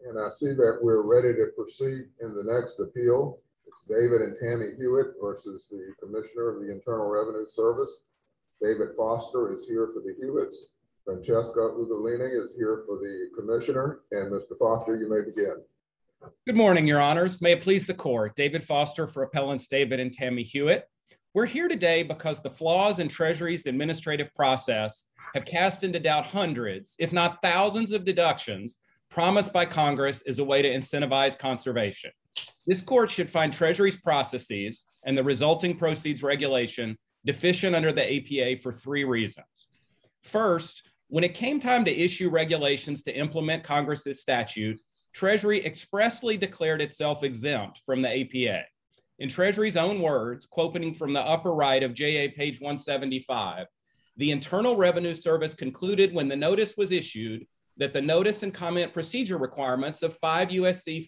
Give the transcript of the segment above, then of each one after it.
And I see that we're ready to proceed in the next appeal. It's David and Tammy Hewitt versus the Commissioner of the Internal Revenue Service. David Foster is here for the Hewitts. Francesca Ugolini is here for the Commissioner. And Mr. Foster, you may begin. Good morning, Your Honors. May it please the Court. David Foster for Appellants David and Tammy Hewitt. We're here today because the flaws in Treasury's administrative process have cast into doubt hundreds, if not thousands, of deductions promised by Congress as a way to incentivize conservation. This Court should find Treasury's processes and the resulting proceeds regulation deficient under the APA for three reasons. First, when it came time to issue regulations to implement Congress's statute, Treasury expressly declared itself exempt from the APA. In Treasury's own words, quoting from the upper right of JA page 175, the Internal Revenue Service concluded when the notice was issued that the notice and comment procedure requirements of 5 U.S.C.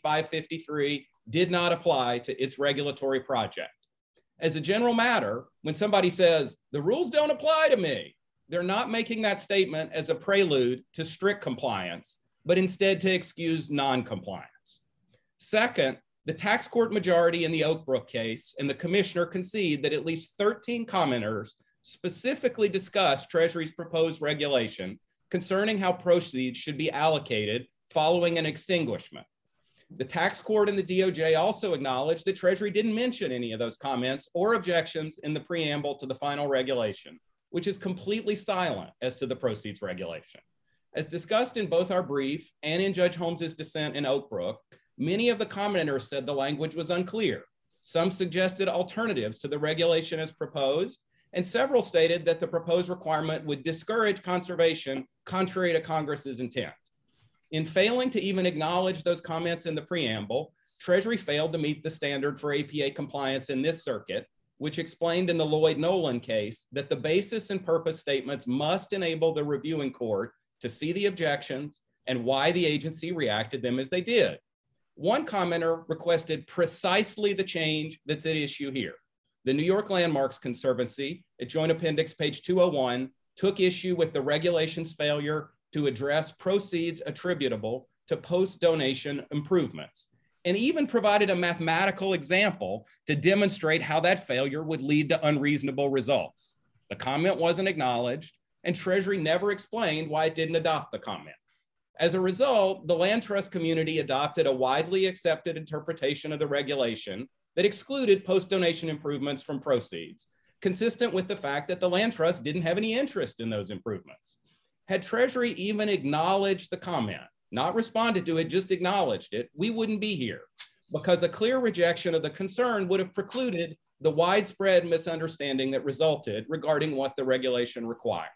553 did not apply to its regulatory project. As a general matter, when somebody says, the rules don't apply to me, they're not making that statement as a prelude to strict compliance, but instead to excuse non-compliance. Second, the tax court majority in the Oak Brook case and the commissioner concede that at least 13 commenters specifically discussed Treasury's proposed regulation concerning how proceeds should be allocated following an extinguishment. The tax court and the DOJ also acknowledged that Treasury didn't mention any of those comments or objections in the preamble to the final regulation, which is completely silent as to the proceeds regulation. As discussed in both our brief and in Judge Holmes's dissent in Oak Brook, many of the commenters said the language was unclear. Some suggested alternatives to the regulation as proposed, and several stated that the proposed requirement would discourage conservation contrary to Congress's intent. In failing to even acknowledge those comments in the preamble, Treasury failed to meet the standard for APA compliance in this circuit, which explained in the Lloyd Nolan case that the basis and purpose statements must enable the reviewing court to see the objections and why the agency reacted them as they did. One commenter requested precisely the change that's at issue here. The New York Landmarks Conservancy, at Joint Appendix page 201, took issue with the regulation's failure to address proceeds attributable to post-donation improvements, and even provided a mathematical example to demonstrate how that failure would lead to unreasonable results. The comment wasn't acknowledged, and Treasury never explained why it didn't adopt the comment. As a result, the land trust community adopted a widely accepted interpretation of the regulation that excluded post-donation improvements from proceeds, consistent with the fact that the land trust didn't have any interest in those improvements. Had Treasury even acknowledged the comment, not responded to it, just acknowledged it, we wouldn't be here, because a clear rejection of the concern would have precluded the widespread misunderstanding that resulted regarding what the regulation required.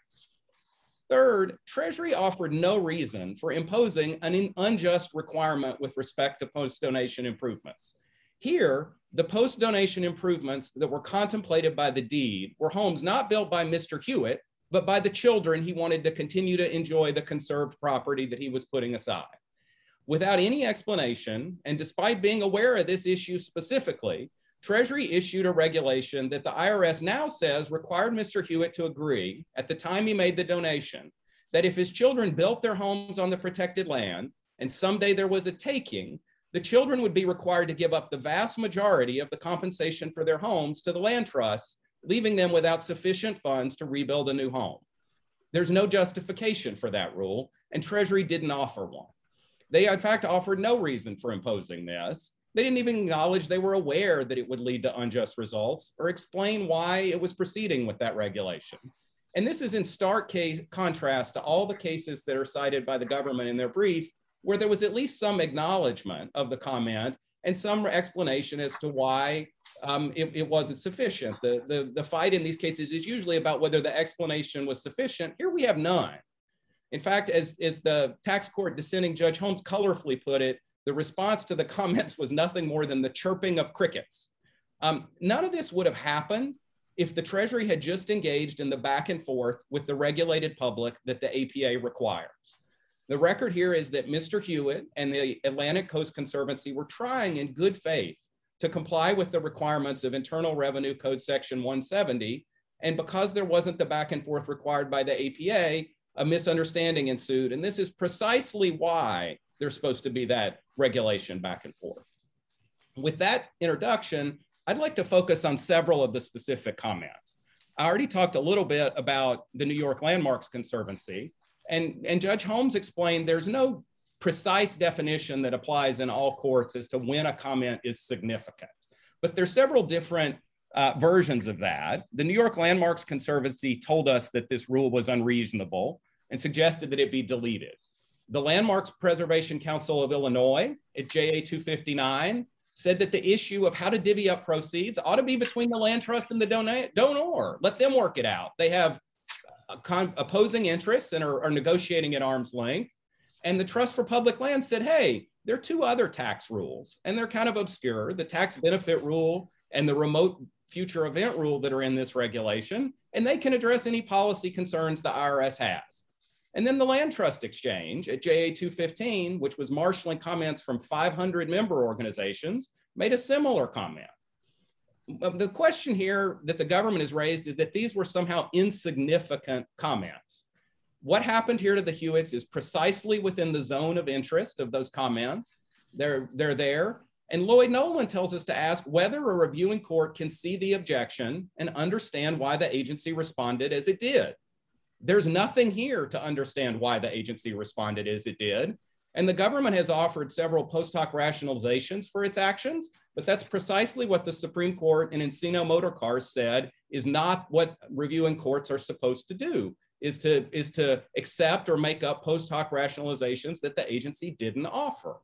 Third, Treasury offered no reason for imposing an unjust requirement with respect to post-donation improvements. Here, the post-donation improvements that were contemplated by the deed were homes not built by Mr. Hewitt, but by the children he wanted to continue to enjoy the conserved property that he was putting aside. Without any explanation, and despite being aware of this issue specifically, Treasury issued a regulation that the IRS now says required Mr. Hewitt to agree at the time he made the donation that if his children built their homes on the protected land and someday there was a taking, the children would be required to give up the vast majority of the compensation for their homes to the land trust, leaving them without sufficient funds to rebuild a new home. There's no justification for that rule, and Treasury didn't offer one. They, in fact, offered no reason for imposing this. They didn't even acknowledge they were aware that it would lead to unjust results or explain why it was proceeding with that regulation. And this is in stark contrast to all the cases that are cited by the government in their brief, where there was at least some acknowledgement of the comment and some explanation as to why it wasn't sufficient. The fight in these cases is usually about whether the explanation was sufficient. Here we have none. In fact, as the tax court dissenting Judge Holmes colorfully put it, the response to the comments was nothing more than the chirping of crickets. None of this would have happened if the Treasury had just engaged in the back and forth with the regulated public that the APA requires. The record here is that Mr. Hewitt and the Atlantic Coast Conservancy were trying in good faith to comply with the requirements of Internal Revenue Code Section 170. And because there wasn't the back and forth required by the APA, a misunderstanding ensued. And this is precisely why there's supposed to be that regulation back and forth. With that introduction, I'd like to focus on several of the specific comments. I already talked a little bit about the New York Landmarks Conservancy, and Judge Holmes explained there's no precise definition that applies in all courts as to when a comment is significant. But there's several different versions of that. The New York Landmarks Conservancy told us that this rule was unreasonable and suggested that it be deleted. The Landmarks Preservation Council of Illinois at JA 259 said that the issue of how to divvy up proceeds ought to be between the land trust and the donor. Let them work it out. They have opposing interests and are negotiating at arm's length. And the Trust for Public Land said, hey, there are two other tax rules, and they're kind of obscure, the tax benefit rule and the remote future event rule that are in this regulation, and they can address any policy concerns the IRS has. And then the Land Trust Exchange at JA 215, which was marshaling comments from 500 member organizations, made a similar comment. The question here that the government has raised is that these were somehow insignificant comments. What happened here to the Hewitts is precisely within the zone of interest of those comments. They're there. And Lloyd Nolan tells us to ask whether a reviewing court can see the objection and understand why the agency responded as it did. There's nothing here to understand why the agency responded as it did. And the government has offered several post hoc rationalizations for its actions, but that's precisely what the Supreme Court in Encino Motor Cars said is not what reviewing courts are supposed to do, is to accept or make up post hoc rationalizations that the agency didn't offer.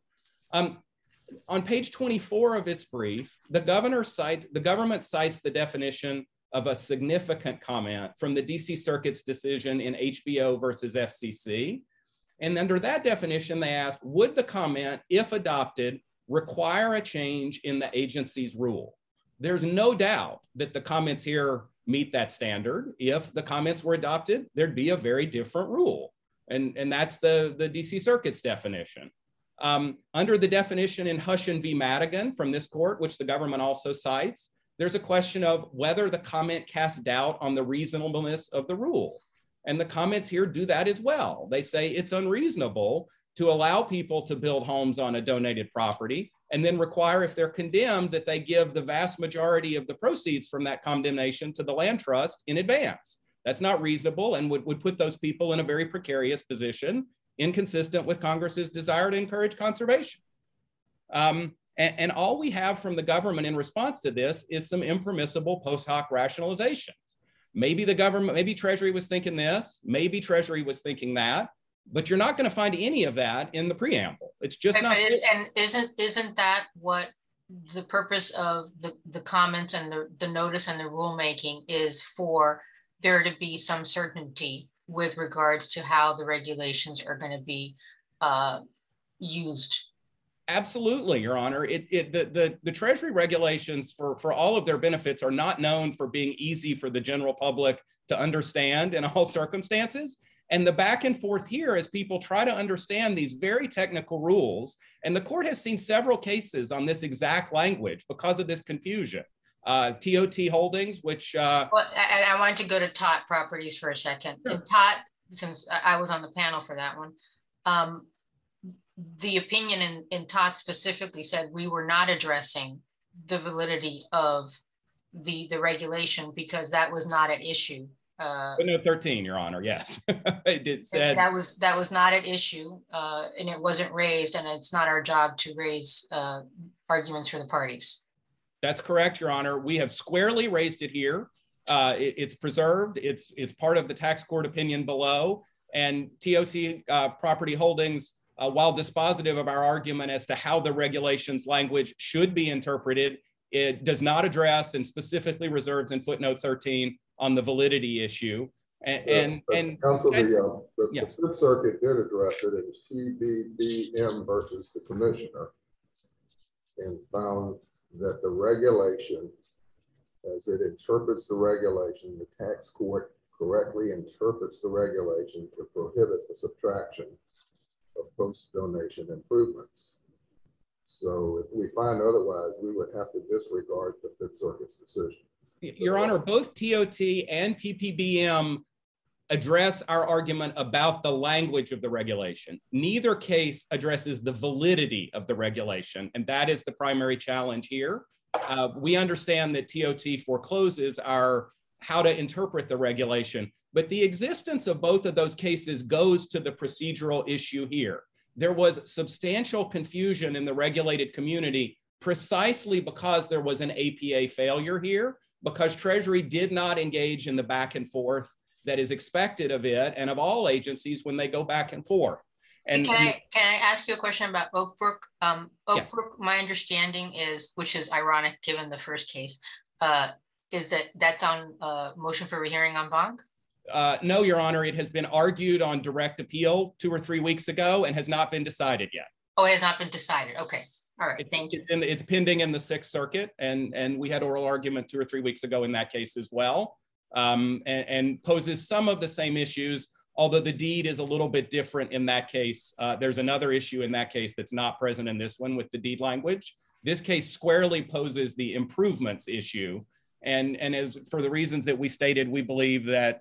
On page 24 of its brief, the government cites the definition of a significant comment from the DC Circuit's decision in HBO versus FCC. And under that definition, they ask, would the comment, if adopted, require a change in the agency's rule? There's no doubt that the comments here meet that standard. If the comments were adopted, there'd be a very different rule. And that's the DC Circuit's definition. Under the definition in Hushin v. Madigan from this court, which the government also cites, there's a question of whether the comment casts doubt on the reasonableness of the rule. And the comments here do that as well. They say it's unreasonable to allow people to build homes on a donated property and then require, if they're condemned, that they give the vast majority of the proceeds from that condemnation to the land trust in advance. That's not reasonable and would put those people in a very precarious position, inconsistent with Congress's desire to encourage conservation. And all we have from the government in response to this is some impermissible post hoc rationalizations. Maybe the government, maybe Treasury was thinking this, maybe Treasury was thinking that, but you're not going to find any of that in the preamble. It's just not. And isn't that what the purpose of the comments and the notice and the rulemaking is, for there to be some certainty with regards to how the regulations are going to be used? Absolutely, Your Honor. The Treasury regulations for all of their benefits are not known for being easy for the general public to understand in all circumstances. And the back and forth here as people try to understand these very technical rules, and the court has seen several cases on this exact language because of this confusion. TOT Holdings, which... Well, and I wanted to go to TOT Properties for a second. Sure. And TOT, since I was on the panel for that one, the opinion in TOT specifically said we were not addressing the validity of the regulation because that was not at issue. No, 13, Your Honor. Yes, it did said that was not at issue, and it wasn't raised, and it's not our job to raise arguments for the parties. That's correct, Your Honor. We have squarely raised it here. It's preserved. It's part of the tax court opinion below, and TOT Property Holdings, while dispositive of our argument as to how the regulations language should be interpreted, it does not address and specifically reserves in footnote 13 on the validity issue. Counsel, the Fifth Circuit did address it. It was TBBM versus the commissioner, and found that the regulation, as it interprets the regulation, the tax court correctly interprets the regulation to prohibit the subtraction of post-donation improvements. So if we find otherwise, we would have to disregard the Fifth Circuit's decision. Your Honor, both TOT and PPBM address our argument about the language of the regulation. Neither case addresses the validity of the regulation, and that is the primary challenge here. We understand that TOT forecloses our how to interpret the regulation, but the existence of both of those cases goes to the procedural issue here. There was substantial confusion in the regulated community precisely because there was an APA failure here, because Treasury did not engage in the back and forth that is expected of it and of all agencies when they go back and forth. And can I ask you a question about Oak Brook? Oak Brook, my understanding is, which is ironic given the first case, is that that's on motion for rehearing en banc? No, Your Honor, it has been argued on direct appeal 2 or 3 weeks ago and has not been decided yet. Oh, it has not been decided. Okay. All right, thank you. It's pending in the Sixth Circuit, and we had oral argument 2 or 3 weeks ago in that case as well, and poses some of the same issues, although the deed is a little bit different in that case. There's another issue in that case that's not present in this one with the deed language. This case squarely poses the improvements issue, and as for the reasons that we stated, we believe that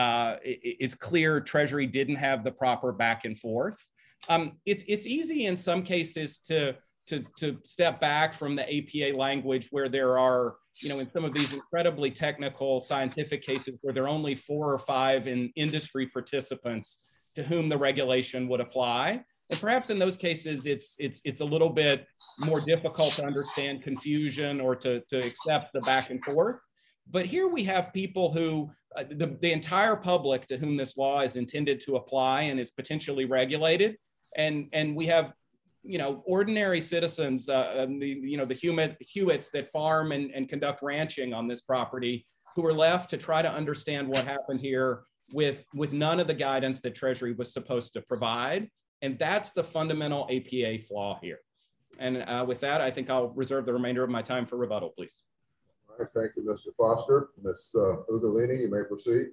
it's clear Treasury didn't have the proper back and forth. It's easy in some cases to step back from the APA language where there are, in some of these incredibly technical scientific cases where there are only 4 or 5 industry participants to whom the regulation would apply. And perhaps in those cases, it's a little bit more difficult to understand confusion or to accept the back and forth. But here we have people who, the entire public to whom this law is intended to apply and is potentially regulated. And we have ordinary citizens, the Hewitts that farm and conduct ranching on this property, who are left to try to understand what happened here with none of the guidance that Treasury was supposed to provide. And that's the fundamental APA flaw here. And with that, I think I'll reserve the remainder of my time for rebuttal, please. All right, thank you, Mr. Foster. Ms. Ugolini, you may proceed.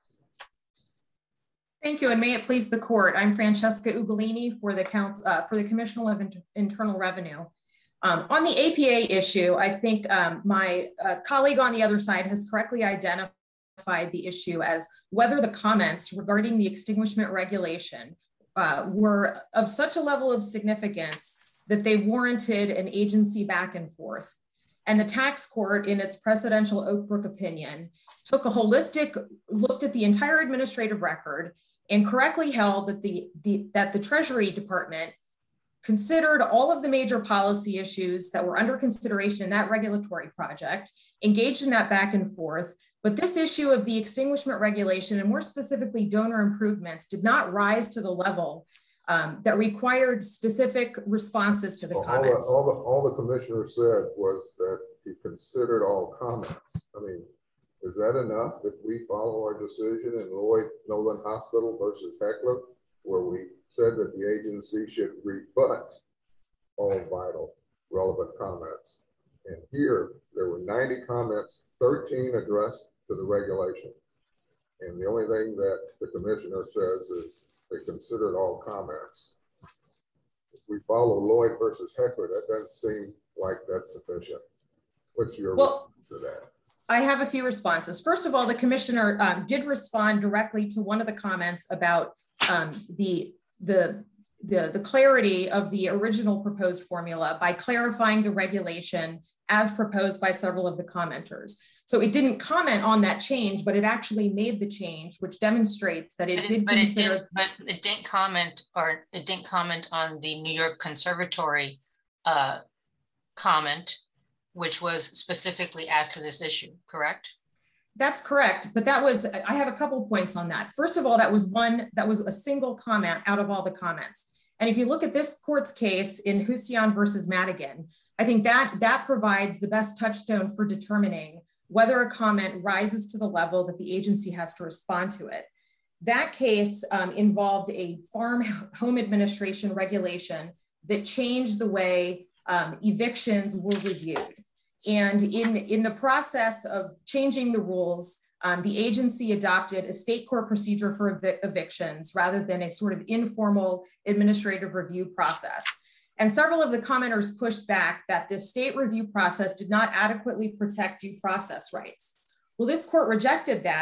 Thank you, and may it please the court. I'm Francesca Ugolini for the Commissioner of Internal Revenue. On the APA issue, I think my colleague on the other side has correctly identified the issue as whether the comments regarding the extinguishment regulation were of such a level of significance that they warranted an agency back and forth. And the tax court, in its precedential Oak Brook opinion, took a holistic look at the entire administrative record and correctly held that the Treasury Department considered all of the major policy issues that were under consideration in that regulatory project, engaged in that back and forth, but this issue of the extinguishment regulation, and more specifically donor improvements, did not rise to the level that required specific responses to the comments. All the commissioner said was that he considered all comments. I mean, is that enough if we follow our decision in Lloyd Nolan Hospital versus Heckler, where we said that the agency should rebut all vital relevant comments? And here, there were 90 comments, 13 addressed to the regulation. And the only thing that the commissioner says is they considered all comments. If we follow Lloyd versus Heckler, that doesn't seem like that's sufficient. What's your response to that? I have a few responses. First of all, the commissioner did respond directly to one of the comments about the clarity of the original proposed formula by clarifying the regulation as proposed by several of the commenters. So it didn't comment on that change, but it actually made the change, which demonstrates that it did consider. But it didn't comment, or it didn't comment on the New York Conservatory comment, which was specifically asked to this issue, correct? That's correct, but I have a couple points on that. First of all, that was a single comment out of all the comments. And if you look at this court's case in Husion versus Madigan, I think that provides the best touchstone for determining whether a comment rises to the level that the agency has to respond to it. That case involved a farm home administration regulation that changed the way evictions were reviewed. And in the process of changing the rules, the agency adopted a state court procedure for evictions rather than a sort of informal administrative review process. And several of the commenters pushed back that this state review process did not adequately protect due process rights. Well, this court rejected that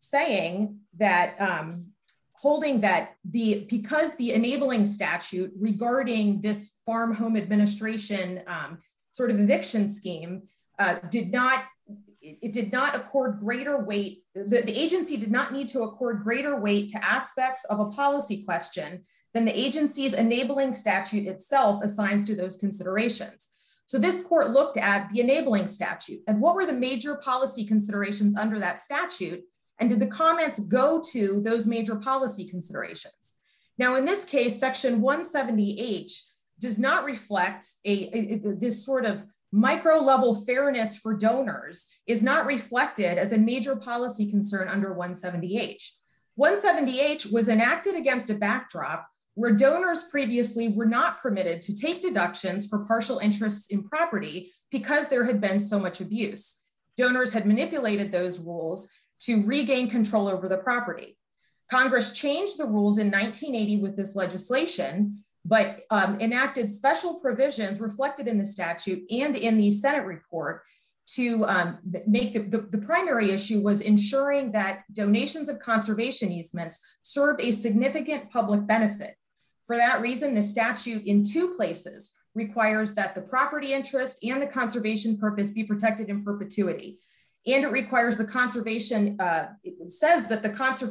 saying that holding that because the enabling statute regarding this farm home administration sort of eviction scheme did not accord greater weight. The agency did not need to accord greater weight to aspects of a policy question than the agency's enabling statute itself assigns to those considerations. So this court looked at the enabling statute and what were the major policy considerations under that statute, and did the comments go to those major policy considerations? Now, in this case, section 170H does not reflect this sort of micro level fairness for donors is not reflected as a major policy concern under 170H. 170H was enacted against a backdrop where donors previously were not permitted to take deductions for partial interests in property because there had been so much abuse. Donors had manipulated those rules to regain control over the property. Congress changed the rules in 1980 with this legislation, but enacted special provisions reflected in the statute and in the Senate report to make the primary issue was ensuring that donations of conservation easements serve a significant public benefit. For that reason, the statute in two places requires that the property interest and the conservation purpose be protected in perpetuity. And it requires the conservation, it says that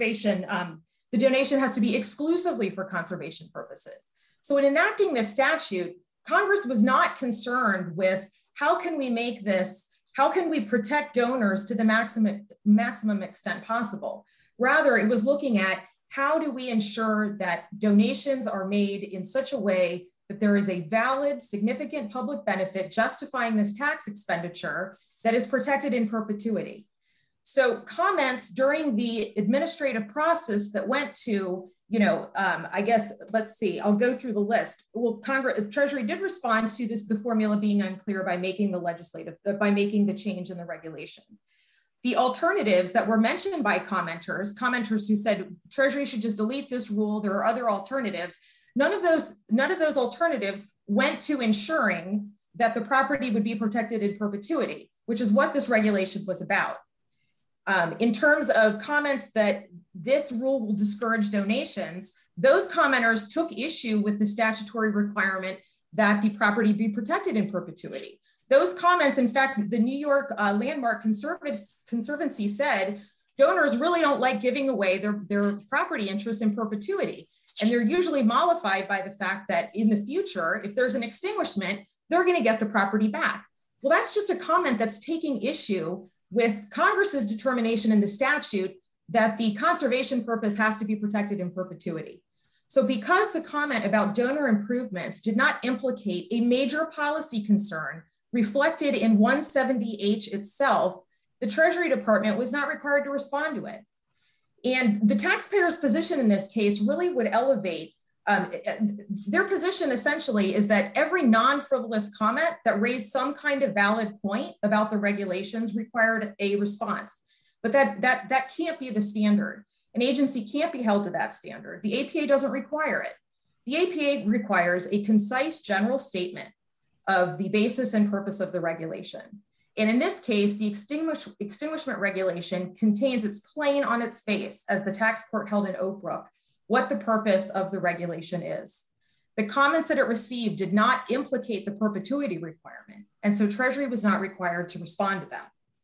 the donation has to be exclusively for conservation purposes. So in enacting this statute, Congress was not concerned with how can we protect donors to the maximum extent possible. Rather, it was looking at how do we ensure that donations are made in such a way that there is a valid, significant public benefit justifying this tax expenditure that is protected in perpetuity. So comments during the administrative process that went to, I guess, let's see, I'll go through the list. Well, Treasury did respond to the formula being unclear by making the change in the regulation. The alternatives that were mentioned by commenters who said Treasury should just delete this rule, there are other alternatives. None of those alternatives went to ensuring that the property would be protected in perpetuity, which is what this regulation was about. In terms of comments that this rule will discourage donations, those commenters took issue with the statutory requirement that the property be protected in perpetuity. Those comments, in fact, the New York Landmark Conservancy said, donors really don't like giving away their property interests in perpetuity. And they're usually mollified by the fact that in the future, if there's an extinguishment, they're gonna get the property back. Well, that's just a comment that's taking issue with Congress's determination in the statute that the conservation purpose has to be protected in perpetuity. So because the comment about donor improvements did not implicate a major policy concern reflected in 170H itself, the Treasury Department was not required to respond to it. And the taxpayer's position in this case really would elevate, their position essentially is that every non-frivolous comment that raised some kind of valid point about the regulations required a response. But that can't be the standard. An agency can't be held to that standard. The APA doesn't require it. The APA requires a concise general statement of the basis and purpose of the regulation. And in this case, the extinguishment regulation contains its plain on its face, as the tax court held in Oak Brook, what the purpose of the regulation is. The comments that it received did not implicate the perpetuity requirement, and so Treasury was not required to respond to them.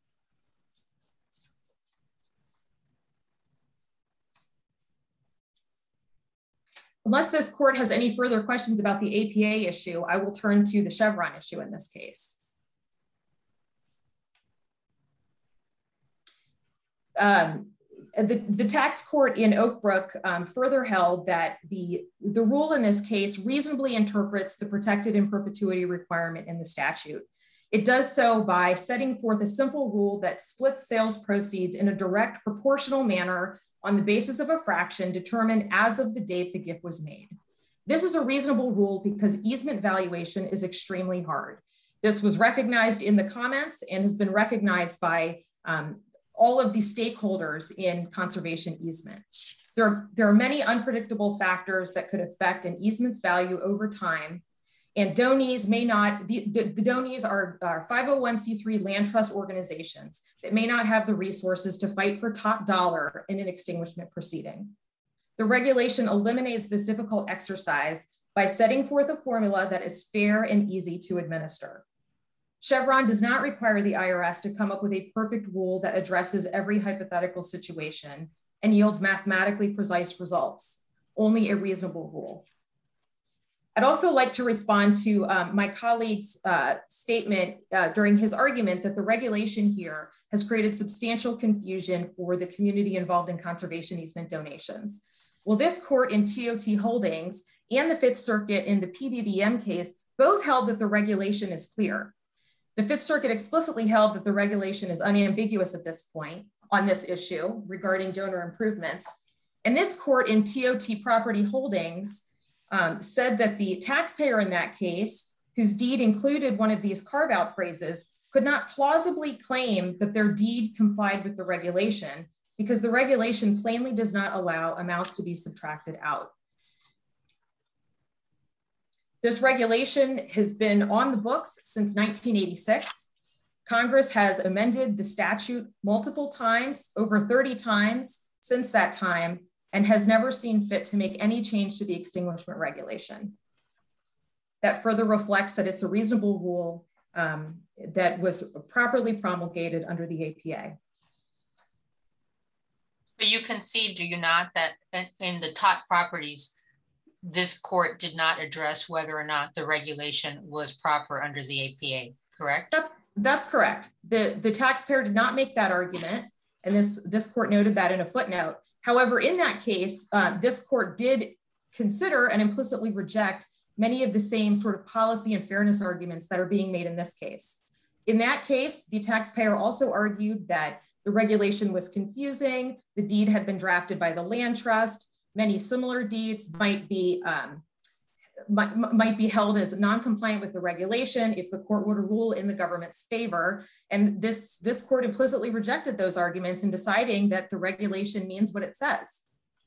Unless this court has any further questions about the APA issue, I will turn to the Chevron issue in this case. The tax court in Oak Brook further held that the rule in this case reasonably interprets the protected in perpetuity requirement in the statute. It does so by setting forth a simple rule that splits sales proceeds in a direct proportional manner on the basis of a fraction determined as of the date the gift was made. This is a reasonable rule because easement valuation is extremely hard. This was recognized in the comments and has been recognized by all of the stakeholders in conservation easement. There are many unpredictable factors that could affect an easement's value over time. And donees may not, the donees are 501c3 land trust organizations that may not have the resources to fight for top dollar in an extinguishment proceeding. The regulation eliminates this difficult exercise by setting forth a formula that is fair and easy to administer. Chevron does not require the IRS to come up with a perfect rule that addresses every hypothetical situation and yields mathematically precise results, only a reasonable rule. I'd also like to respond to my colleague's statement during his argument that the regulation here has created substantial confusion for the community involved in conservation easement donations. Well, this court in TOT Holdings and the Fifth Circuit in the PBBM case both held that the regulation is clear. The Fifth Circuit explicitly held that the regulation is unambiguous at this point on this issue regarding donor improvements. And this court in TOT Property Holdings said that the taxpayer in that case, whose deed included one of these carve-out phrases, could not plausibly claim that their deed complied with the regulation because the regulation plainly does not allow amounts to be subtracted out. This regulation has been on the books since 1986. Congress has amended the statute multiple times, over 30 times since that time, and has never seen fit to make any change to the extinguishment regulation. That further reflects that it's a reasonable rule that was properly promulgated under the APA. But you concede, do you not, that in the top properties, this court did not address whether or not the regulation was proper under the APA, correct? That's correct. The taxpayer did not make that argument, and this court noted that in a footnote. However, in that case, this court did consider and implicitly reject many of the same sort of policy and fairness arguments that are being made in this case. In that case, the taxpayer also argued that the regulation was confusing, the deed had been drafted by the land trust, many similar deeds might be held as non-compliant with the regulation if the court were to rule in the government's favor. And this court implicitly rejected those arguments in deciding that the regulation means what it says.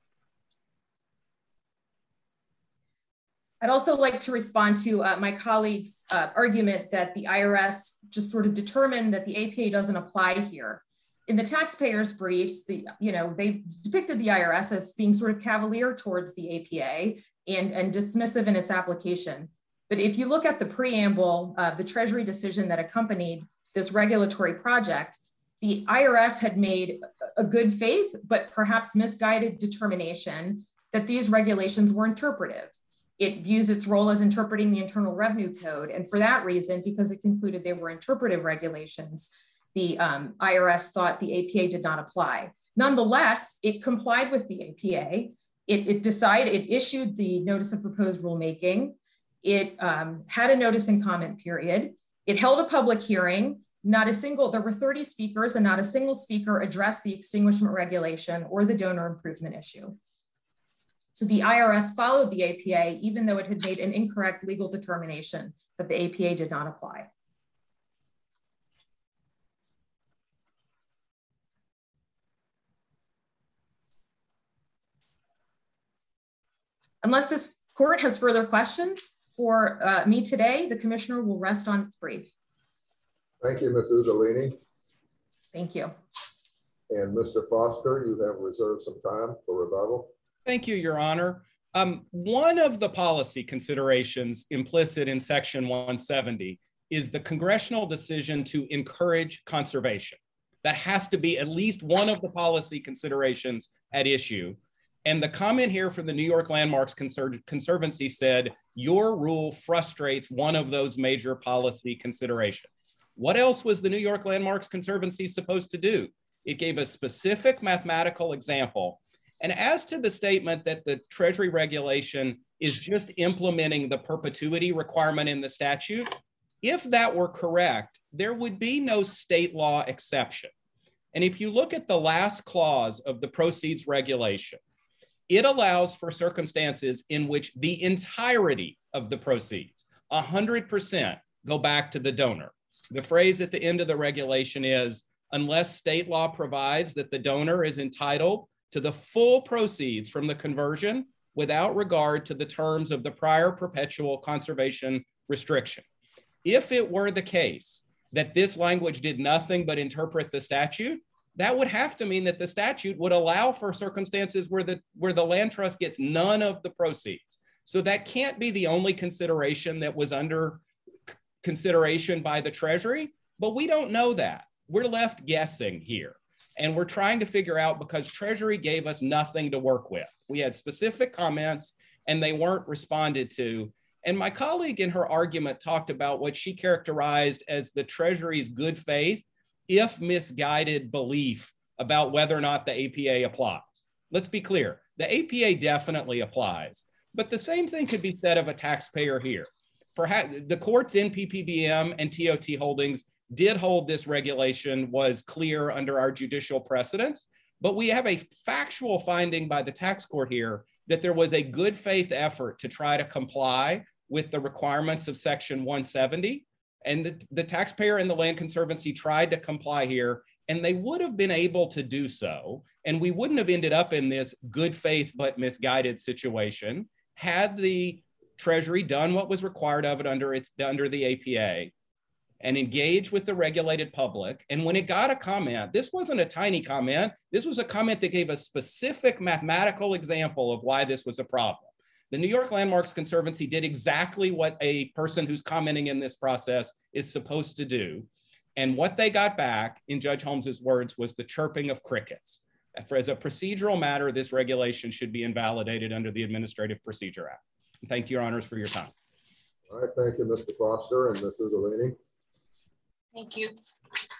I'd also like to respond to my colleague's argument that the IRS just sort of determined that the APA doesn't apply here. In the taxpayers' briefs, they depicted the IRS as being sort of cavalier towards the APA and dismissive in its application. But if you look at the preamble of the Treasury decision that accompanied this regulatory project, the IRS had made a good faith, but perhaps misguided determination that these regulations were interpretive. It views its role as interpreting the Internal Revenue Code. And for that reason, because it concluded they were interpretive regulations, the IRS thought the APA did not apply. Nonetheless, it complied with the APA. It issued the notice of proposed rulemaking. It had a notice and comment period. It held a public hearing. There were 30 speakers and not a single speaker addressed the extinguishment regulation or the donor improvement issue. So the IRS followed the APA, even though it had made an incorrect legal determination that the APA did not apply. Unless this court has further questions for me today, the commissioner will rest on its brief. Thank you, Ms. Ugolini. Thank you. And Mr. Foster, you have reserved some time for rebuttal. Thank you, Your Honor. One of the policy considerations implicit in Section 170 is the congressional decision to encourage conservation. That has to be at least one of the policy considerations at issue. And the comment here from the New York Landmarks Conservancy said, your rule frustrates one of those major policy considerations. What else was the New York Landmarks Conservancy supposed to do? It gave a specific mathematical example. And as to the statement that the Treasury regulation is just implementing the perpetuity requirement in the statute, if that were correct, there would be no state law exception. And if you look at the last clause of the proceeds regulation, it allows for circumstances in which the entirety of the proceeds, 100%, go back to the donor. The phrase at the end of the regulation is, unless state law provides that the donor is entitled to the full proceeds from the conversion without regard to the terms of the prior perpetual conservation restriction. If it were the case that this language did nothing but interpret the statute, that would have to mean that the statute would allow for circumstances where the land trust gets none of the proceeds. So that can't be the only consideration that was under consideration by the Treasury, but we don't know that. We're left guessing here. And we're trying to figure out, because Treasury gave us nothing to work with. We had specific comments and they weren't responded to. And my colleague in her argument talked about what she characterized as the Treasury's good faith, if misguided belief about whether or not the APA applies. Let's be clear, the APA definitely applies, but the same thing could be said of a taxpayer here. Perhaps the courts in PPBM and TOT Holdings did hold this regulation was clear under our judicial precedents, but we have a factual finding by the tax court here that there was a good faith effort to try to comply with the requirements of Section 170. And the taxpayer and the Land Conservancy tried to comply here, and they would have been able to do so. And we wouldn't have ended up in this good faith but misguided situation had the Treasury done what was required of it under the APA and engaged with the regulated public. And when it got a comment, this wasn't a tiny comment. This was a comment that gave a specific mathematical example of why this was a problem. The New York Landmarks Conservancy did exactly what a person who's commenting in this process is supposed to do. And what they got back, in Judge Holmes's words, was the chirping of crickets. As a procedural matter, this regulation should be invalidated under the Administrative Procedure Act. Thank you, Your Honors, for your time. All right, thank you, Mr. Foster and Ms. Ugolini. Thank you.